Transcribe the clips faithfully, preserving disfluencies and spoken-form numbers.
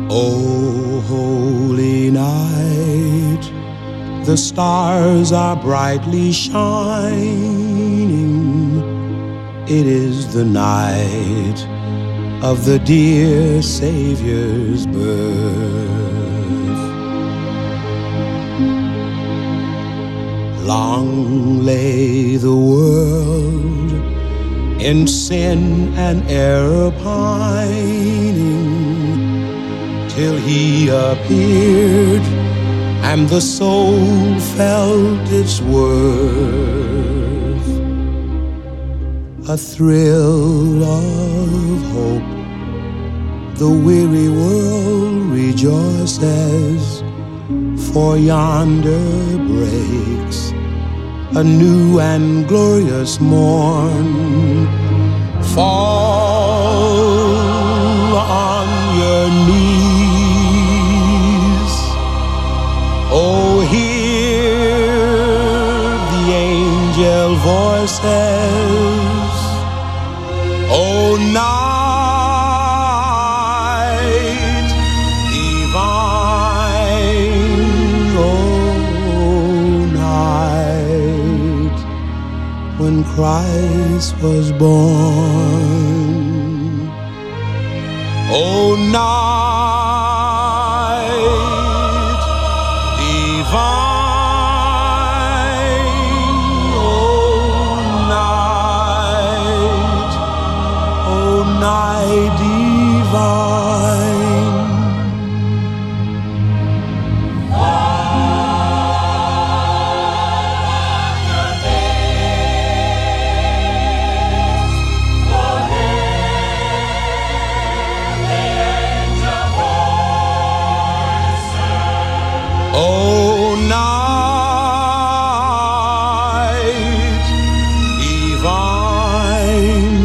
O holy night, the stars are brightly shining. It is the night of the dear Savior's birth. Long lay the world in sin and error pining, till he appeared and the soul felt its worth. A thrill of hope, the weary world rejoices, for yonder breaks a new and glorious morn. Fall on your knees, oh, hear the angel voices, oh, night divine, oh, night when Christ was born. Oh, night divine, oh, night, oh, night divine. Oh, night divine,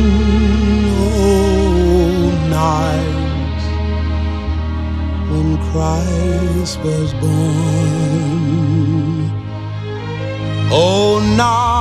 oh, night when Christ was born. Oh, night